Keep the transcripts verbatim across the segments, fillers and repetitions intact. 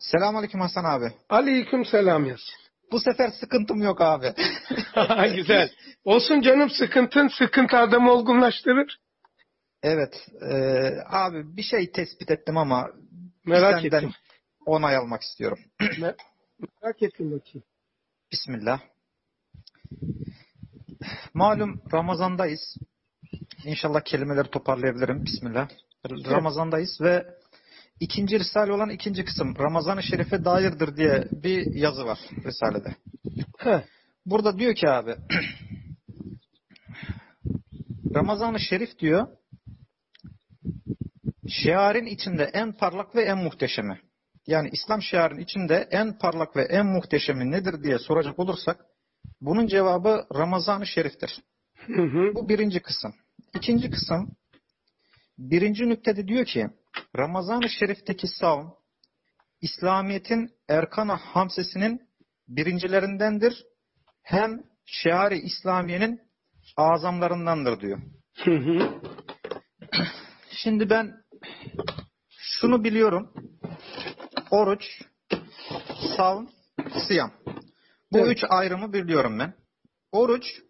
Selamünaleyküm Hasan abi. Aleyküm selam Yasin. Bu sefer sıkıntım yok abi. Güzel. Olsun canım, sıkıntın sıkıntı adamı olgunlaştırır. Evet. E, abi bir şey tespit ettim ama bir Merak senden ettim. onay almak istiyorum. Me- merak ettim bakayım. Bismillah. Malum Ramazan'dayız. İnşallah kelimeleri toparlayabilirim. Bismillah. Evet. Ramazan'dayız ve ikinci Risale olan ikinci kısım Ramazan-ı Şerif'e dairdir diye bir yazı var Risale'de. Heh. Burada diyor ki abi Ramazan-ı Şerif diyor şiarın içinde en parlak ve en muhteşemi. Yani İslam şiarının içinde en parlak ve en muhteşemi nedir diye soracak olursak bunun cevabı Ramazan-ı Şerif'tir. Hı hı. Bu birinci kısım. İkinci kısım birinci nüktede diyor ki Ramazan-ı Şerif'teki savun İslamiyet'in erkan-ı hamsesinin birincilerindendir. Hem şiar-ı İslamiye'nin azamlarındandır diyor. Hı hı. Şimdi ben şunu biliyorum. Oruç, savun, siyam. Bu Evet. üç ayrımı biliyorum ben. Oruç,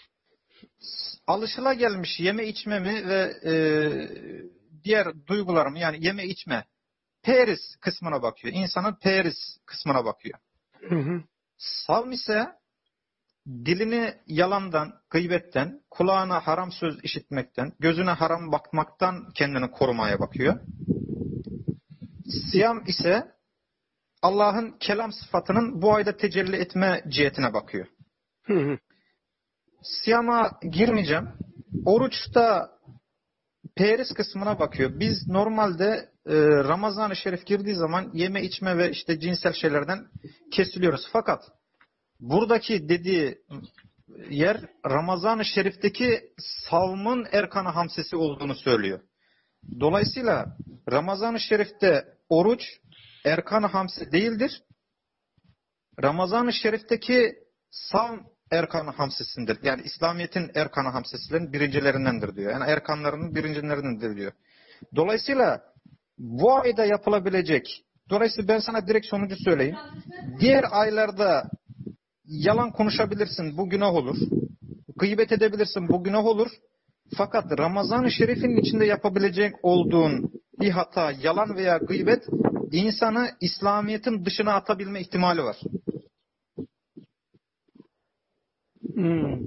alışılagelmiş yeme içmemi ve e, diğer duygularımı yani yeme içme, periz kısmına bakıyor. İnsanın periz kısmına bakıyor. Hı hı. Savun ise dilini yalandan, gıybetten, kulağına haram söz işitmekten, gözüne haram bakmaktan kendini korumaya bakıyor. Siyam ise Allah'ın kelam sıfatının bu ayda tecelli etme cihetine bakıyor. Hı hı. Siyama girmeyeceğim. Oruçta periz kısmına bakıyor. Biz normalde e, Ramazan-ı Şerif girdiği zaman yeme içme ve işte cinsel şeylerden kesiliyoruz. Fakat buradaki dediği yer Ramazan-ı Şerif'teki savmın erkanı hamsesi olduğunu söylüyor. Dolayısıyla Ramazan-ı Şerif'te oruç erkan-ı hamse değildir. Ramazan-ı Şerif'teki savm erkan-ı hamsesindir. Yani İslamiyet'in erkan-ı hamsesinin birincilerindendir diyor. Yani erkanlarının birincilerindendir diyor. Dolayısıyla bu ayda yapılabilecek, dolayısıyla ben sana direkt sonucu söyleyeyim. Diğer aylarda yalan konuşabilirsin, bu günah olur. Gıybet edebilirsin, bu günah olur. Fakat Ramazan-ı Şerif'in içinde yapabilecek olduğun bir hata, yalan veya gıybet insanı İslamiyet'in dışına atabilme ihtimali var. Hmm.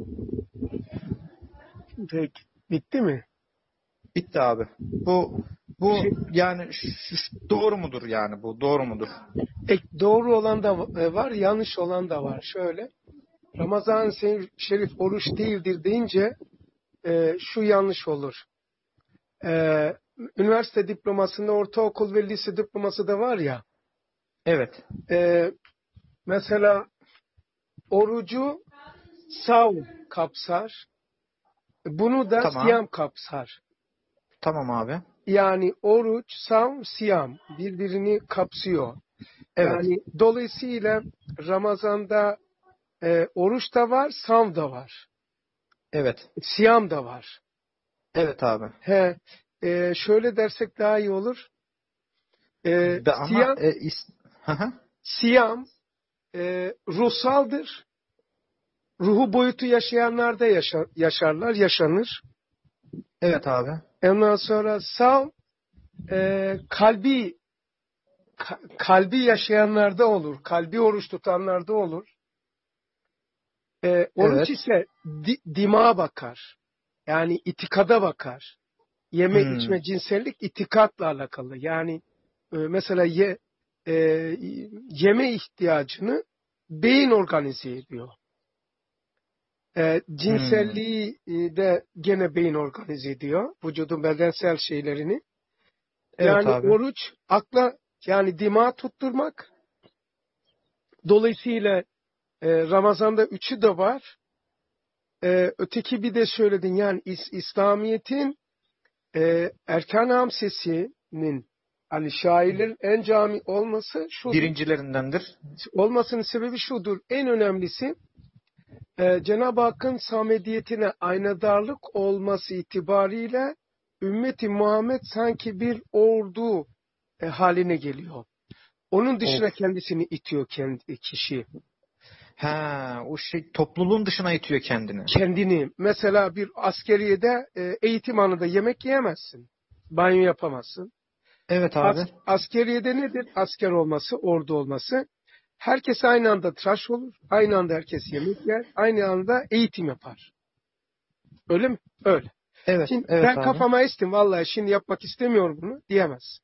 Peki. Bitti mi? Bitti abi. Bu bu Şey, yani ş- ş- doğru mudur yani bu? Doğru mudur? ek, doğru olan da var, yanlış olan da var. Şöyle, Ramazan-ı Şerif oruç değildir deyince e, şu yanlış olur. E, üniversite diplomasında ortaokul ve lise diploması da var ya. Evet. E, mesela orucu savm kapsar. Bunu da Tamam. siyam kapsar. Tamam abi. Yani oruç, savm, siyam birbirini kapsıyor. Evet. Yani dolayısıyla Ramazan'da e, oruç da var, savm da var. Evet. Siyam da var. Evet abi. He, e, şöyle dersek daha iyi olur. E, Be ama siyam, e, is- Hı hı. siyam e, ruhsaldır. Ruhu boyutu yaşayanlarda yaşar, yaşarlar, yaşanır. Evet abi. Ondan sonra savm e, kalbi ka- kalbi yaşayanlarda olur. Kalbi oruç tutanlarda olur. E, oruç Evet. ise di, dimağa bakar. Yani itikada bakar. Yeme Hmm. içme cinsellik itikatla alakalı. Yani e, mesela ye, e, yeme ihtiyacını beyin organize ediyor. E, Hmm. cinselliği e, de gene beyin organize ediyor. Vücudun bedensel şeylerini. Evet Yani abi. oruç akla yani dimağı tutturmak. Dolayısıyla e, Ramazan'da üçü de var. E, öteki bir de söyledin yani İs- İslamiyet'in e, erkan-ı hamsesinin hani şairlerin en cami olması şudur. Birincilerindendir. Olmasının sebebi şudur. En önemlisi e, Cenab-ı Hakk'ın samediyetine aynadarlık olması itibariyle ümmeti Muhammed sanki bir ordu e, haline geliyor. Onun dışına Of. kendisini itiyor kendi kişi. Ha, o şey topluluğun dışına itiyor kendini. Kendini. Mesela bir askeriyede e, eğitim anında yemek yiyemezsin. Banyo yapamazsın. Evet As, abi. askeriyede nedir? Asker olması, ordu olması. Herkes aynı anda tıraş olur. Aynı anda herkes yemek yer. Aynı anda eğitim yapar. Öyle mi? Öyle. Evet, Şimdi evet ben abi. kafama estim. Vallahi şimdi yapmak istemiyorum bunu diyemez.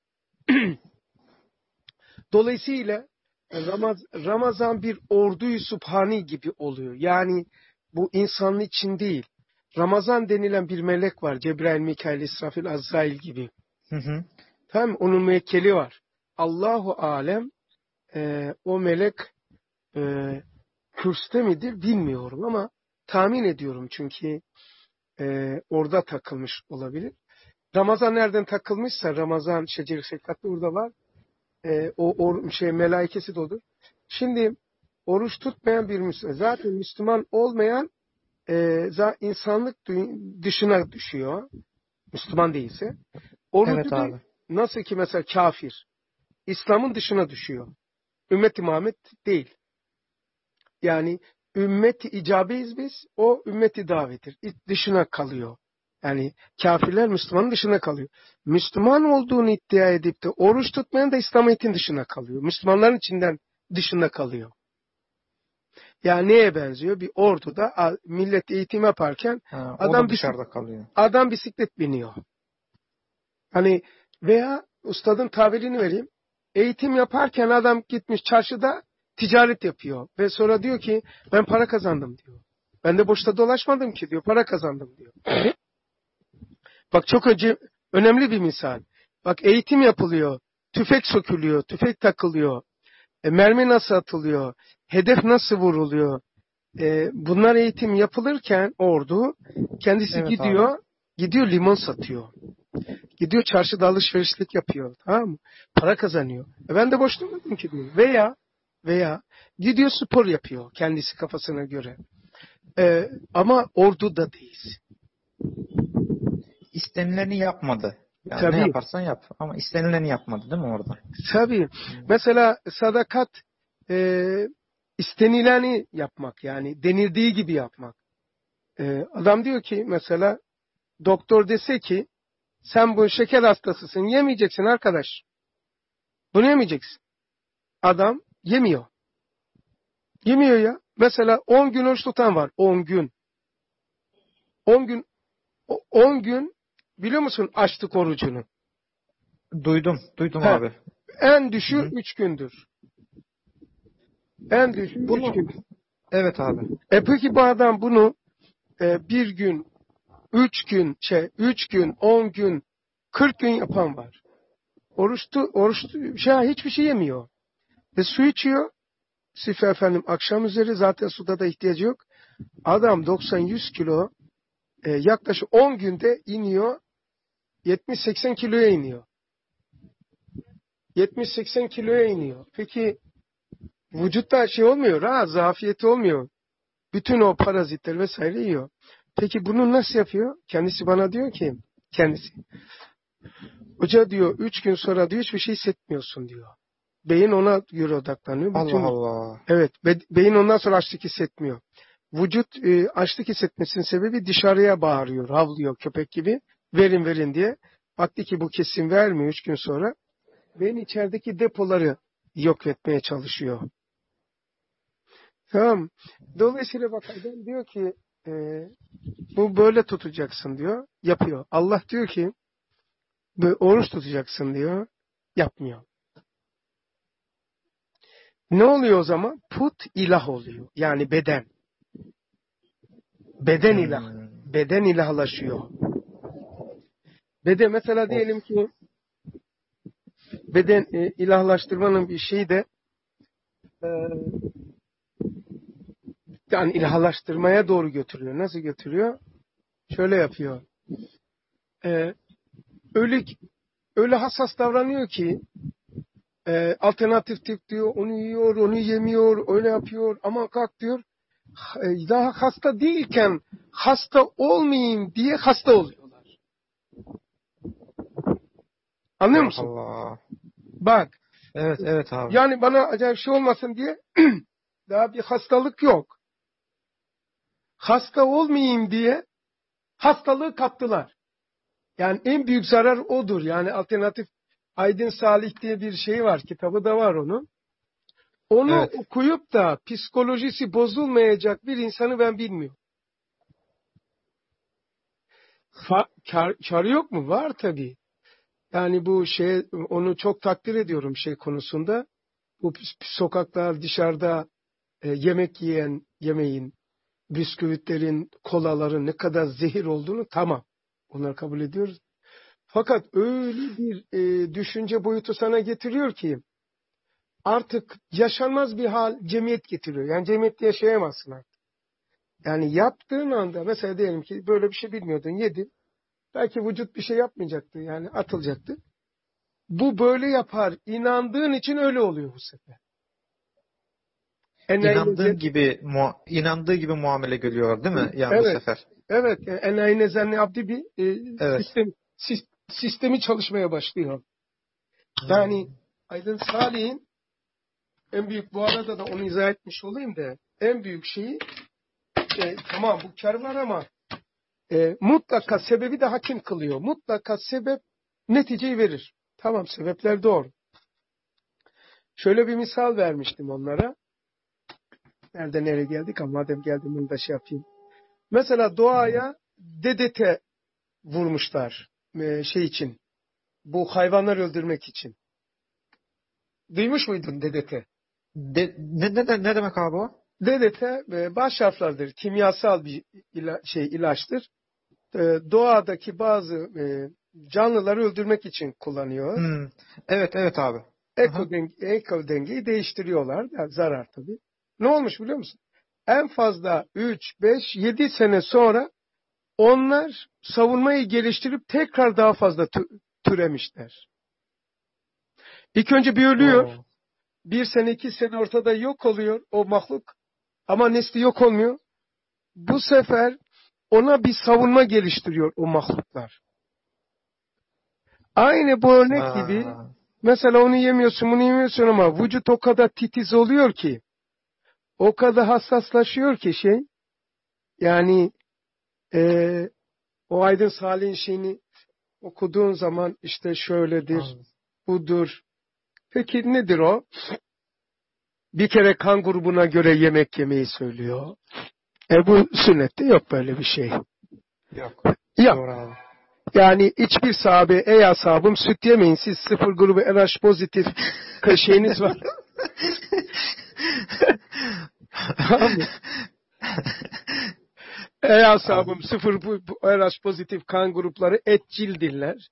Dolayısıyla Ramaz, Ramazan bir ordu-i sübhani gibi oluyor. Yani bu insanın için değil. Ramazan denilen bir melek var. Cebrail, Mikail, İsrafil, Azrail gibi. Hı hı. Tamam mı? Onun müekkeli var. Allahu alem e, o melek e, kürste midir bilmiyorum ama tahmin ediyorum çünkü e, orada takılmış olabilir. Ramazan nereden takılmışsa Ramazan şecer-i şefkatli orada var. E, o or, şey melaikesi de odur. Şimdi oruç tutmayan bir Müslüman, zaten Müslüman olmayan e, za, insanlık dışına düşüyor. Müslüman değilse. Evet Orucu da abi. nasıl ki mesela kafir, İslam'ın dışına düşüyor. Ümmet-i Muhammed değil. Yani ümmet-i icabeyiz biz, o ümmet-i davetir. Dışına kalıyor. Yani kafirler Müslümanın dışına kalıyor. Müslüman olduğunu iddia edip de oruç tutmayan da İslamiyet'in dışına kalıyor. Müslümanların içinden dışında kalıyor. Yani neye benziyor? Bir orduda millet eğitim yaparken Ha, o adam da bisik, dışarıda kalıyor. adam bisiklet biniyor. Hani veya ustadın tabirini vereyim. Eğitim yaparken adam gitmiş çarşıda ticaret yapıyor. Ve sonra diyor ki ben para kazandım diyor. Ben de boşta dolaşmadım ki diyor. Para kazandım diyor. Bak çok önce, önemli bir misal. Bak eğitim yapılıyor. Tüfek sökülüyor. Tüfek takılıyor. E, mermi nasıl atılıyor? Hedef nasıl vuruluyor? E, bunlar eğitim yapılırken ordu kendisi Evet abi. gidiyor. Gidiyor limon satıyor. Gidiyor çarşıda alışverişlik yapıyor. Tamam mı? Para kazanıyor. E ben de boş durmadım ki diyor. Veya veya gidiyor spor yapıyor kendisi kafasına göre. E, ama orduda değiliz. İstenileni yapmadı. Yani ne Tabii. yaparsan yap. Ama istenileni yapmadı değil mi orada? Tabii. Hmm. Mesela sadakat e, istenileni yapmak yani denildiği gibi yapmak. E, adam diyor ki mesela doktor dese ki sen bu şeker hastasısın yemeyeceksin arkadaş. Bunu yemeyeceksin. Adam yemiyor. Yemiyor ya. Mesela on gün oruç tutan var. on gün. on gün on gün biliyor musun açlık orucunu? Duydum. Duydum He. abi. En Hı düşüğü hı. üç gündür. En düşüğü üç Bunu gün. evet abi. E peki bu adam bunu e, bir gün, üç gün, şey, üç gün, on gün, kırk gün yapan var. Oruçtu, oruçtu, şey, hiçbir şey yemiyor. Ve su içiyor. Sife efendim akşam üzeri zaten suda da ihtiyacı yok. Adam doksan yüz kilo e, yaklaşık on günde iniyor. yetmiş seksen kiloya iniyor. yetmiş seksen kiloya iniyor. Peki vücutta şey olmuyor ha, zafiyeti olmuyor. Bütün o parazitler vesaire yiyor. Peki bunu nasıl yapıyor? Kendisi bana diyor ki, kendisi. Hoca diyor, üç gün sonra diyor hiçbir şey hissetmiyorsun diyor. Beyin ona göre odaklanıyor. Allah Bütün, Allah. evet, be, beyin ondan sonra açlık hissetmiyor. Vücut e, açlık hissetmesinin sebebi dışarıya bağırıyor, havlıyor köpek gibi. Verin verin diye. Baktı ki bu kesin vermiyor üç gün sonra. Beyin içerideki depoları yok etmeye çalışıyor. Tamam. Dolayısıyla bak adam diyor ki e, bu böyle tutacaksın diyor. Yapıyor. Allah diyor ki böyle oruç tutacaksın diyor. Yapmıyor. Ne oluyor o zaman? Put ilah oluyor. Yani beden. Beden ilah. Hmm. Beden ilahlaşıyor. Beden mesela Of. diyelim ki beden e, ilahlaştırmanın bir şeyi de e, yani ilahlaştırmaya doğru götürüyor. Nasıl götürüyor? Şöyle yapıyor. E, öyle öyle hassas davranıyor ki e, alternatif tip diyor, onu yiyor, onu yemiyor, öyle yapıyor ama kalk diyor e, daha hasta değilken hasta olmayayım diye hasta oluyorlar. Anlıyor Allah musun? Allah. Bak Evet, evet abi. Yani bana acayip şey olmasın diye daha bir hastalık yok. Hasta olmayayım diye hastalığı kattılar. Yani en büyük zarar odur. Yani alternatif Aydın Salih diye bir şey var. Kitabı da var onun. Onu Evet. okuyup da psikolojisi bozulmayacak bir insanı ben bilmiyorum. Fa- kar, kar yok mu? Var tabii. Yani bu şey, onu çok takdir ediyorum şey konusunda. Bu sokaklar dışarıda e, yemek yiyen yemeğin, bisküvitlerin, kolaların ne kadar zehir olduğunu tamam. Onları kabul ediyoruz. Fakat öyle bir e, düşünce boyutu sana getiriyor ki artık yaşanmaz bir hal cemiyet getiriyor. Yani cemiyette yaşayamazsın artık. Yani yaptığın anda mesela diyelim ki böyle bir şey bilmiyordun, yedin. Belki vücut bir şey yapmayacaktı, yani atılacaktı. Bu böyle yapar. İnandığın için öyle oluyor bu sefer. İnandığın Enayi, gibi mu inandığı gibi muamele görüyor değil mi? Yani bu evet, sefer. evet. Yani enayi nezenli abdi bir e, Evet. sistem sis- sistemi çalışmaya başlıyor. Yani Hmm. Aydın Salih'in en büyük, bu arada da onu izah etmiş olayım da, en büyük şeyi e, tamam bu kar var ama e, mutlaka sebebi de hakim kılıyor. Mutlaka sebep neticeyi verir. Tamam, sebepler doğru. Şöyle bir misal vermiştim onlara. Nerede nereye geldik ama madem geldim bunu da şey yapayım. Mesela doğaya D D T vurmuşlar e, şey için. Bu hayvanlar öldürmek için. Duymuş muydun D D T? De, ne, ne, ne demek abi o? D D T e, baş harflerdir. Kimyasal bir ila, şey ilaçtır. E, doğadaki bazı e, canlıları öldürmek için kullanıyor. Hmm. Evet, evet abi. Aha. Eko, denge, eko dengeyi değiştiriyorlar. Yani zarar tabii. Ne olmuş biliyor musun? En fazla üç, beş, yedi sene sonra onlar savunmayı geliştirip tekrar daha fazla tü- türemişler. İlk önce bir ölüyor. Oo. Bir sene, iki sene ortada yok oluyor o mahluk. Ama nesli yok olmuyor. Bu sefer ona bir savunma geliştiriyor o mahluklar. Aynı bu örnek gibi, Ha. mesela onu yemiyorsun, bunu yemiyorsun ama vücut o kadar titiz oluyor ki, o kadar hassaslaşıyor ki şey, yani e, o Aydın Salih'in şeyini okuduğun zaman işte şöyledir, Anladım. budur. Peki nedir o? Bir kere kan grubuna göre yemek yemeyi söylüyor. E bu sünnette yok böyle bir şey. Yok. Yok. Doğru abi. Yani hiçbir sahabe, ey ashabım süt yemeyin, siz sıfır grubu R H pozitif şeyiniz var. Tamam mı? Ey Abi. ashabım sıfır bu, bu R H pozitif kan grupları etçildirler.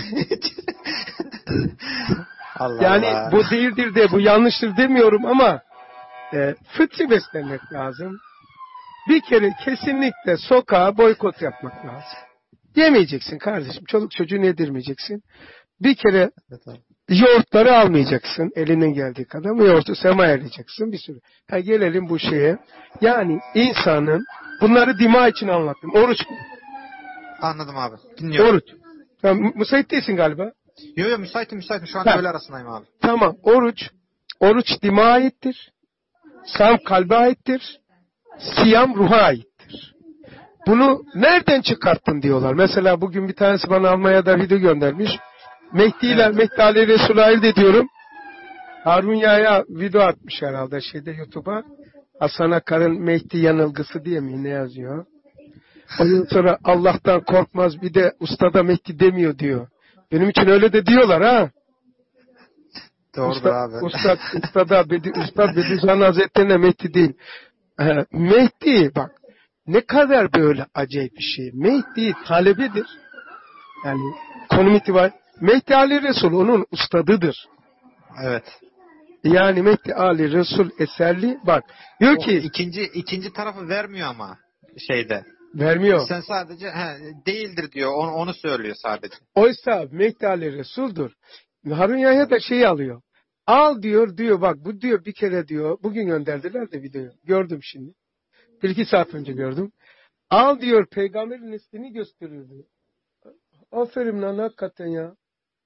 Allah Yani Allah. bu değildir de bu yanlıştır demiyorum ama e, fıtri beslenmek lazım. Bir kere kesinlikle sokağa boykot yapmak lazım. Yemeyeceksin kardeşim. Çoluk çocuğunu yedirmeyeceksin. Bir kere Evet abi. yoğurtları almayacaksın. Elinin geldiği kadar yoğurtu sema ayıracaksın bir sürü. Ha, gelelim bu şeye. Yani insanın, bunları dima için anlattım. Oruç. Anladım abi. Dinliyorum. Oruç. Tamam, müsait değilsin galiba. Yo yo müsaitim müsaitim. Şu an Ha, öğle arasındayım abi. tamam. Oruç. Oruç dima aittir. Sam kalbe aittir. Siyam ruha aittir. Bunu nereden çıkarttın diyorlar. Mesela bugün bir tanesi bana Almanya'da video göndermiş. Mehdi ile Evet. Mehdi Ali Resulü ayırt ediyorum. Harun Yahya video atmış herhalde şeyde YouTube'a. Hasan Akar'ın Mehdi yanılgısı diye mi ne yazıyor? Ondan sonra Allah'tan korkmaz bir de ustada Mehdi demiyor diyor. Benim için öyle de diyorlar ha. Doğrudur Usta, abi. ustad, ustada, Bedi, Ustad Bediüzzaman Hazretleri'ne Mehdi değil. Ee, Mehdi bak ne kadar böyle acayip bir şey. Mehdi talebedir. Yani konum itibar. Mehdi Ali Resul onun ustadıdır. Evet. Yani Mehdi Ali Resul eserli bak. Diyor O ki ikinci ikinci tarafı vermiyor ama şeyde. vermiyor. Sen sadece he, değildir diyor. Onu, onu söylüyor sadece. Oysa Mehdi Ali Resul'dur. Harun Yahya da şeyi alıyor. Al diyor diyor bak bu diyor bir kere diyor. Bugün gönderdiler de videoyu. Gördüm şimdi. Bir iki saat önce gördüm. Al diyor peygamberin neslini gösteriyor diyor. Aferin lan hakikaten ya.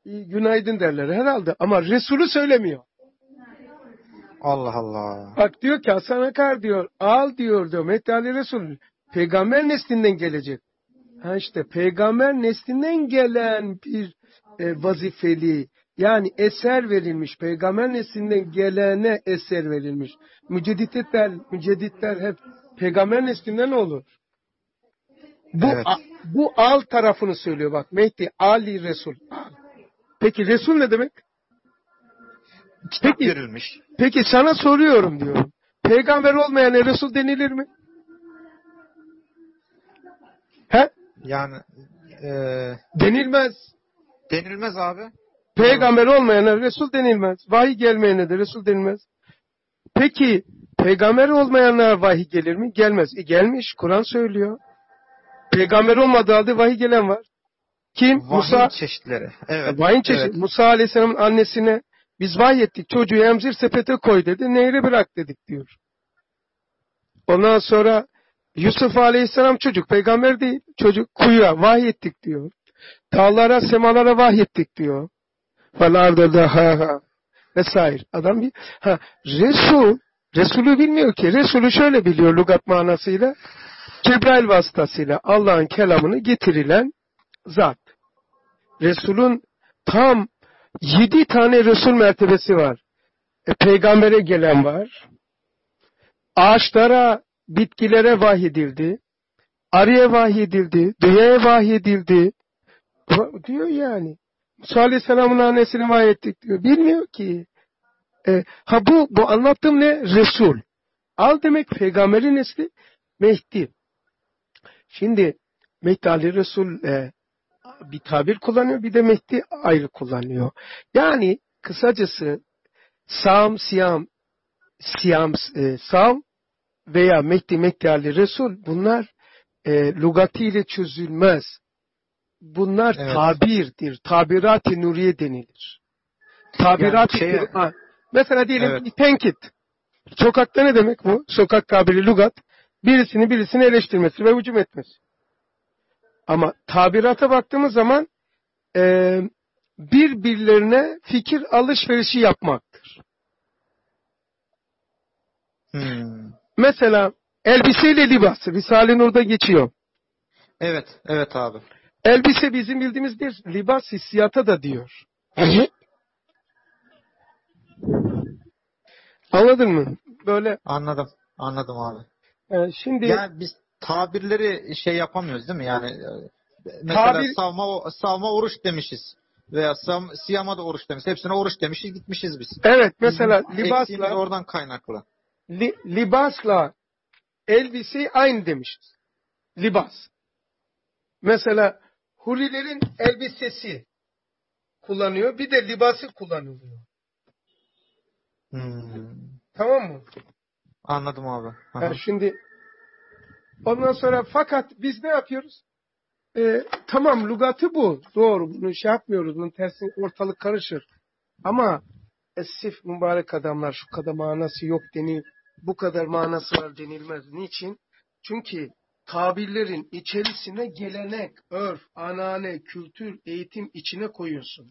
günaydın derler herhalde. Ama Resulü söylemiyor. Allah Allah. Bak diyor ki Hasan Akar diyor. Al diyor diyor. Mehdi Ali Resul. Peygamber neslinden gelecek. Ha işte peygamber neslinden gelen bir e, vazifeli. Yani eser verilmiş. Peygamber neslinden gelene eser verilmiş. Mücedditler, mücedditler hep peygamber neslinden olur. Bu Evet. a, bu al tarafını söylüyor bak. Mehdi Ali Resul. Peki Resul ne demek? Kitap Peki, verilmiş. peki sana soruyorum diyorum. Peygamber olmayana Resul denilir mi? He? Yani e, Denilmez. denilmez abi. Peygamber olmayana Resul denilmez. Vahiy gelmeyene de Resul denilmez. Peki peygamber olmayanlara vahiy gelir mi? Gelmez. E gelmiş. Kur'an söylüyor. Peygamber olmadığı halde vahiy gelen var. Kim? Vahiy Musa. çeşitleri. Evet. Vahiy çeşit. Evet. Musa Aleyhisselam'ın annesine biz vahiy ettik. Çocuğu emzir sepete koy dedi. Nehre bırak dedik diyor. Ondan sonra Yusuf Aleyhisselam çocuk. Peygamber değil. Çocuk kuyuya vahiy ettik diyor. Dağlara, semalara vahiy ettik diyor. Falarda da ha ha vesaire. Adam bir ha Resul Resulü bilmiyor ki. Resulü şöyle biliyor lügat manasıyla. Cebrail vasıtasıyla Allah'ın kelamını getirilen zat. Resulün tam yedi tane Resul mertebesi var. E, peygambere gelen var. Ağaçlara, bitkilere vahyedildi. Arıya vahyedildi. Dünyaya vahyedildi. Diyor yani. Musa Aleyhisselam'ın annesine vahyettik diyor. Bilmiyor ki. E, ha bu, bu anlattığım ne? Resul. Al demek peygamberin nesli Mehdi. Şimdi Mehdi Ali Resul e, bir tabir kullanıyor, bir de Mehdi ayrı kullanıyor. Yani kısacası Sam, Siyam, Siyam, e, Sam veya Mehdi, Mehdi Ali Resul bunlar e, lügatiyle çözülmez. Bunlar Evet. tabirdir. Tabirat-ı nuriye denilir. Tabirat-ı Yani şeye- Kur'an. Mesela diyelim Evet. bir tenkit. Sokakta ne demek bu? Sokak tabiri lügat. Birisini birisini eleştirmesi ve hücum etmesi. Ama tabirata baktığımız zaman e, birbirlerine fikir alışverişi yapmaktır. Hmm. Mesela elbiseyle libas. Risale-i Nur'da geçiyor. Evet. Evet abi. Elbise bizim bildiğimiz bir libas hissiyata da diyor. Anladın mı? Böyle Anladım. Anladım abi. e, şimdi Yani biz tabirleri şey yapamıyoruz değil mi? Yani e, mesela tabir savma savma oruç demişiz. Veya sam, siyama da oruç demişiz. Hepsine oruç demişiz, gitmişiz biz. evet Bizim mesela eksiğimiz libasla oradan kaynaklı. li, libasla elbise aynı demişiz. Libas. Mesela hurilerin elbisesi kullanıyor. Bir de libası kullanılıyor. Hmm. Tamam mı? Anladım abi. Aha. Yani şimdi ondan sonra fakat biz ne yapıyoruz? Ee, tamam lügatı bu. Doğru. Bunu şey yapmıyoruz. Bunun tersi ortalık karışır. Ama esif mübarek adamlar şu kadar manası yok denil. Bu kadar manası var denilmez. Niçin? Çünkü tabirlerin içerisine gelenek, örf, anane, kültür, eğitim içine koyuyorsun.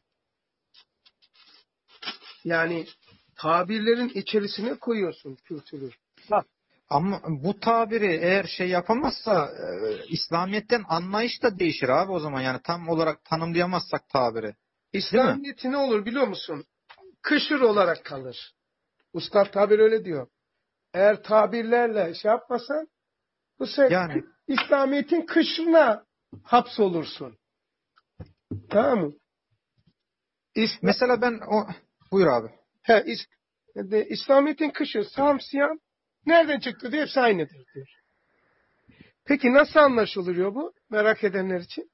Yani tabirlerin içerisine koyuyorsun kültürü. Bak. Ama bu tabiri eğer şey yapamazsa e, İslamiyet'ten anlayış da değişir abi o zaman. Yani tam olarak tanımlayamazsak tabiri. İslamiyet'i ne olur biliyor musun? Kışır olarak kalır. Ustad tabir öyle diyor. Eğer tabirlerle şey yapmasan bu sefer Yani İslamiyet'in kışına hapsolursun. Tamam mı? İslam, mesela ben o buyur abi. he, is, de, İslamiyet'in kışı, Sam, Siyam nereden çıktı diye hepsi aynıdır diyor. Peki nasıl anlaşılıyor bu? Merak edenler için.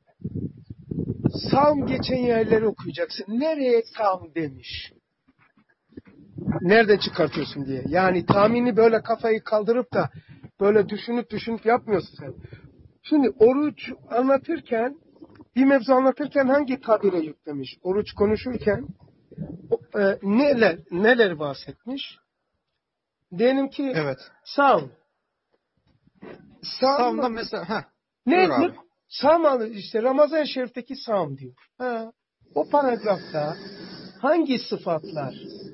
Savm geçen yerleri okuyacaksın. Nereye savm demiş? Nereden çıkartıyorsun diye. Yani tahmini böyle kafayı kaldırıp da böyle düşünüp düşünüp yapmıyorsun sen. Şimdi oruç anlatırken bir mevzu anlatırken hangi tabire yüklemiş? Oruç konuşurken o, e, neler neler bahsetmiş? Diyelim ki Evet. savm. Savunma Savm mesela ha. ne? Buyur ne? abi. Savm işte Ramazan-ı Şerif'teki savm diyor. Ha. o paragrafta hangi sıfatlar,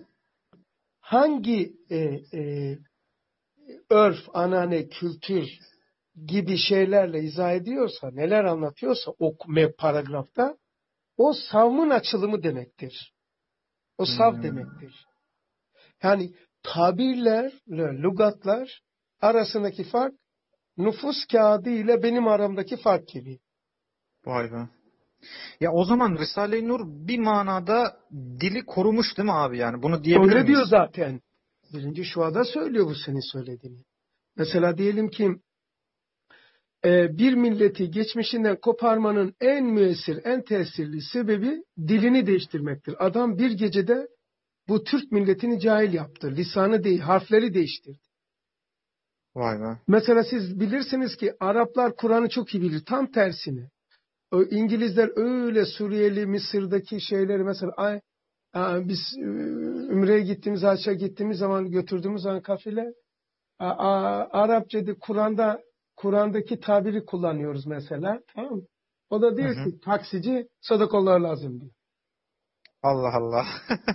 hangi e, e, örf, anane, kültür gibi şeylerle izah ediyorsa, neler anlatıyorsa o paragrafta, o savmın açılımı demektir. O sav Hmm. demektir. Yani tabirlerle lügatlar arasındaki fark, nüfus kağıdı ile benim aramdaki fark gibi. Vay be. Ya o zaman Risale-i Nur bir manada dili korumuş değil mi abi yani? Bunu diyebilir Öyle diyor miyiz? zaten. Birinci şuada söylüyor bu senin söylediğini. Mesela diyelim ki e, bir milleti geçmişinden koparmanın en müessir, en tesirli sebebi dilini değiştirmektir. Adam bir gecede bu Türk milletini cahil yaptı. Lisanı değil, harfleri değiştirdi. Vay be. Mesela siz bilirsiniz ki Araplar Kur'an'ı çok iyi bilir. Tam tersini. O İngilizler öyle Suriyeli, Mısır'daki şeyleri mesela ay, ay, biz e, Ümre'ye gittiğimiz, Haç'a gittiğimiz zaman götürdüğümüz zaman kafile a, a, Arapçada Kur'an'da Kur'an'daki tabiri kullanıyoruz mesela. Tamam mı? O da Hı diyor hı. ki taksici sadakallah lazım diyor. Allah Allah.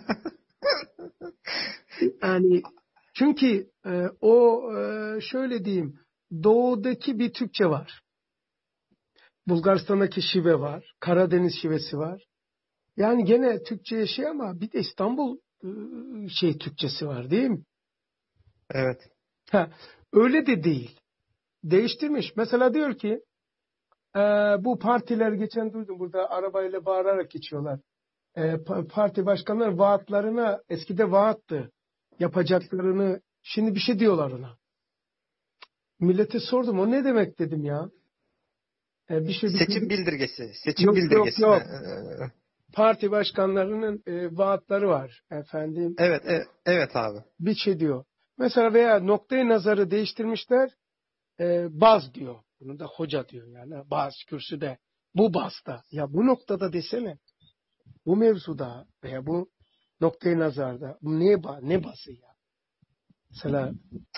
Yani çünkü e, o e, şöyle diyeyim, doğudaki bir Türkçe var. Bulgaristan'daki şive var. Karadeniz şivesi var. Yani gene Türkçe şey ama bir de İstanbul e, şey Türkçesi var değil mi? Evet. Ha, öyle de değil. Değiştirmiş. Mesela diyor ki e, bu partiler geçen duydum burada arabayla bağırarak geçiyorlar. E, pa- parti başkanları vaatlarına eskide vaattı. Yapacaklarını şimdi bir şey diyorlar ona. Millete sordum o ne demek dedim ya. E, bir şey bir şey Seçim bildirgesi. Seçim yok yok bildirgesi mi? yok. Ee, Parti başkanlarının e, vaatları var efendim. Evet, evet, evet abi. Bir şey diyor. Mesela veya noktayı nazarı değiştirmişler. E, baz diyor. Bunu da hoca diyor yani. Baz kürsüde. Bu bazda. Ya bu noktada desene. Bu mevzuda veya bu noktayı nazarda. Bu ne, ba ne bazı ya? Mesela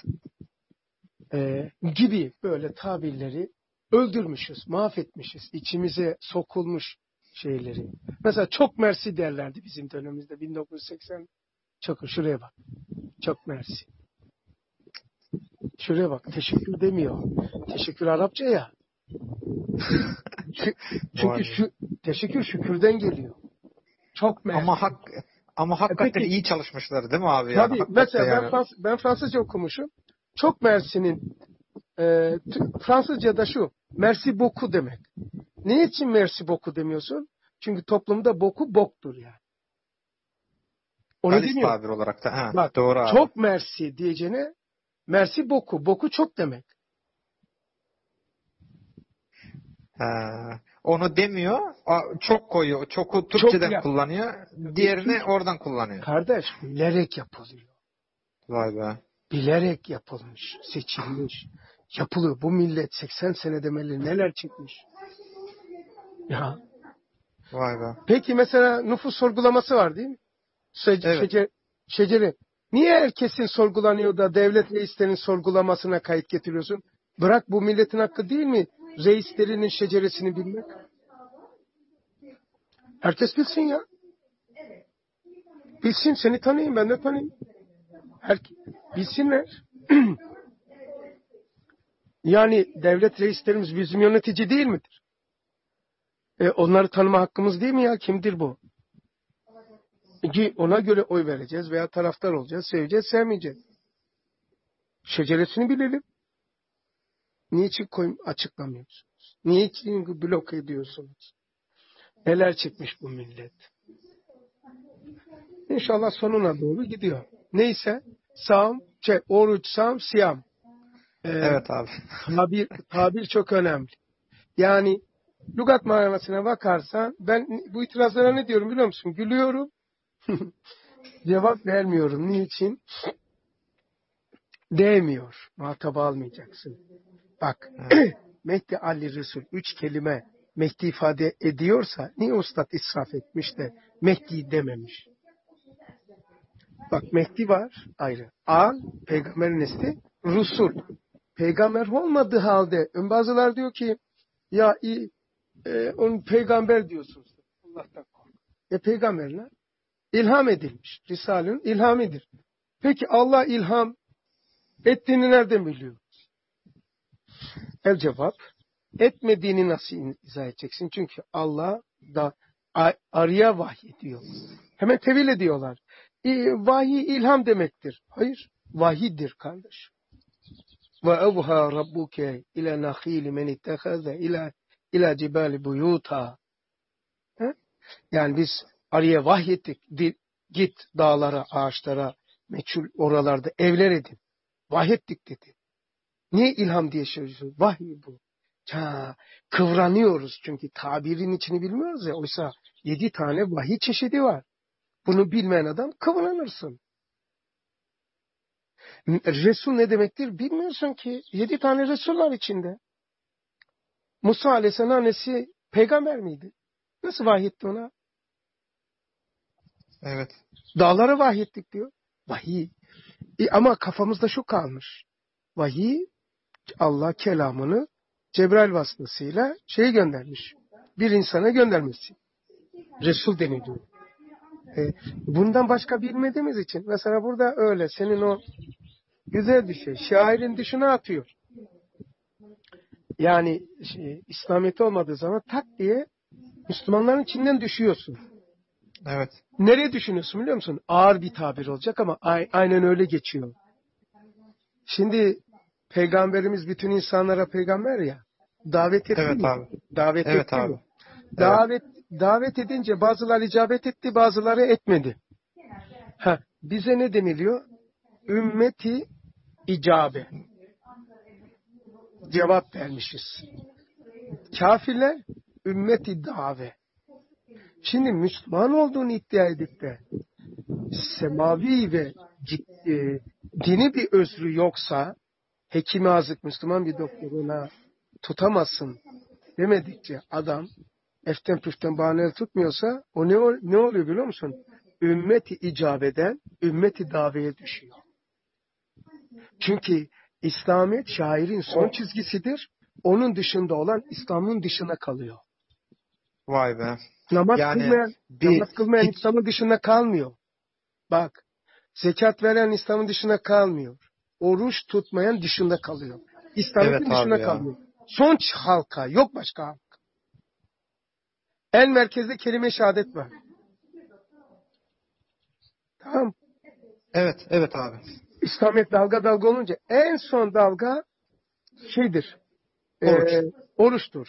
e, gibi böyle tabirleri öldürmüşüz, mahvetmişiz. İçimize sokulmuş şeyleri. Mesela çok mersi derlerdi bizim dönemimizde bin dokuz yüz seksen. Çok şuraya bak. Çok mersi. Şuraya bak. Teşekkür demiyor. Teşekkür Arapça ya. Çü- Vay Çünkü be. şu teşekkür şükürden geliyor. Çok Ama mersi. hak ama E hakikaten peki iyi çalışmışlar değil mi abi yani? tabii Hakikaten mesela ben yani. Frans ben Fransızca okumuşum. Çok mersinin e, t- Fransızca'da şu. Merci beaucoup demek. Ne için merci beaucoup demiyorsun? Çünkü toplumda boku boktur yani. Onu Galis demiyor. tabir olarak da. Ha, Bak doğru abi. çok merci diyeceğine merci boku. Boku çok demek. Ha, onu demiyor. a- Çok koyuyor. Çoku Çok Türkçeden ya. kullanıyor. Tabii Diğerini çünkü oradan kullanıyor. kardeş bilerek yapılıyor. Vay be. Bilerek yapılmış, seçilmiş, yapılıyor. Bu millet seksen senede demeli neler çıkmış. Ya. Vay be. Peki mesela nüfus sorgulaması var değil mi? Şece, Evet. şece, şecere. Niye herkesin sorgulanıyor da devlet reislerinin sorgulamasına kayıt getiriyorsun? Bırak bu milletin hakkı değil mi? Reislerinin şeceresini bilmek. Herkes bilsin ya. Bilsin seni tanıyayım ben de tanıyayım. Herkes, bilsinler. Yani devlet reislerimiz bizim yönetici değil midir? E, onları tanıma hakkımız değil mi ya? Kimdir bu? Ki ona göre oy vereceğiz veya taraftar olacağız. Seveceğiz, sevmeyeceğiz. Şeceresini bilelim. Niçin koyun açıklamıyorsunuz? Niçin blok ediyorsunuz? Neler çekmiş bu millet? İnşallah sonuna doğru gidiyor. Neyse, sağım, şey, oruç, sağım, siyam. Ee, Evet abi. tabir, tabir çok önemli. Yani lügat manasına bakarsan ben bu itirazlara ne diyorum biliyor musun? Gülüyorum. Cevap vermiyorum. Niçin? Değmiyor. Muhatap almayacaksın. Bak Evet. Mehdi Ali Resul üç kelime Mehdi ifade ediyorsa niye Ustad israf etmiş de Mehdi dememiş? Bak Mehdi var ayrı. Al peygamberin nesli Rusul. Peygamber olmadığı halde bazılar diyor ki ya iyi, e, onun peygamber diyorsunuz. Allah'tan kork. ve peygamberine ilham edilmiş. Risale'nin ilhamidir. Peki Allah ilham ettiğini nereden biliyor? El cevap, etmediğini nasıl izah edeceksin? Çünkü Allah da arıya vahyediyor. Hemen tevil ediyorlar. Vahiy ilham demektir. Hayır, vahiydir kardeş. Ve evha rabbuke ila nakhili men ittehaze ila ila cibali buyuta. Yani biz arıya vahyettik. Git dağlara, ağaçlara, meçhul oralarda evler edin. Vahyettik dedi. Niye ilham diye söylüyoruz? Vahiy bu. Ha, kıvranıyoruz çünkü tabirin içini bilmiyoruz ya. Oysa yedi tane vahiy çeşidi var. Bunu bilmeyen adam kıvranırsın. Resul ne demektir? Bilmiyorsun ki. Yedi tane Resul var içinde. Musa Aleyhisselam annesi peygamber miydi? Nasıl vahyetti ona? Evet. Dağlara vahyettik diyor. Vahiy. E ama kafamızda şu kalmış. Vahiy, Allah kelamını Cebrail vasıtasıyla şey göndermiş. Bir insana göndermesi. Resul deniliyor. E, bundan başka bilmediğimiz için. Mesela burada öyle. Senin o güzel bir şey. Şairin dışına atıyor. Yani şey, İslamiyet olmadığı zaman tak diye Müslümanların içinden düşüyorsun. Evet. Nereye düşünüyorsun biliyor musun? Ağır bir tabir olacak ama aynen öyle geçiyor. Şimdi Peygamberimiz bütün insanlara peygamber ya. Davet etti evet mi? Abi. Davet evet etti abi. mi? Davet evet. davet edince bazıları icabet etti, bazıları etmedi. Ha, bize ne deniliyor? Ümmeti icabe. Cevap vermişiz. Kafirler ümmeti dave. Şimdi Müslüman olduğunu iddia edip de semavi ve ciddi, dini bir özrü yoksa hekimi azık Müslüman bir doktoruna tutamazsın demedikçe adam eften püften bahaneleri tutmuyorsa o ne, ne oluyor biliyor musun? Ümmeti icabeden ümmeti daveye düşüyor. Çünkü İslamiyet şairin son çizgisidir. Onun dışında olan İslam'ın dışına kalıyor. Vay be. Namaz yani kılmayan, bir, namaz kılmayan hiç... İslam'ın dışına kalmıyor. Bak, zekat veren İslam'ın dışına kalmıyor. Oruç tutmayan dışında kalıyor. İslam'ın evet dışına kalıyor. Son halka, yok başka halka. En merkezde kelime-i şehadet var. Tamam. Evet, evet abi. İslamiyet dalga dalga olunca en son dalga şeydir. Oruç. E, oruçtur.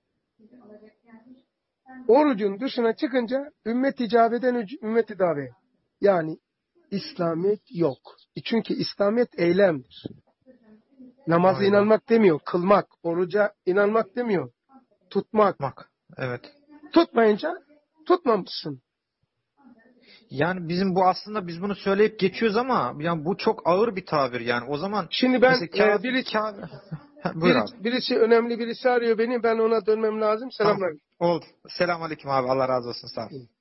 Orucun dışına çıkınca ümmet icabeden ümmeti dave. Yani İslamiyet yok. Çünkü İslamiyet eylemdir. Namaza Aynen. inanmak demiyor. Kılmak. Oruca inanmak demiyor. Tutmak. Bak. Evet. Tutmayınca tutmamışsın. Yani bizim bu aslında biz bunu söyleyip geçiyoruz ama yani bu çok ağır bir tabir yani. O zaman şimdi ben kâb, e, biri, kâb... Buyur birisi, abi. birisi önemli birisi arıyor beni. Ben ona dönmem lazım. Selamlar. Tamam. Oldu. Selamünaleyküm abi. Allah razı olsun. Sağ ol.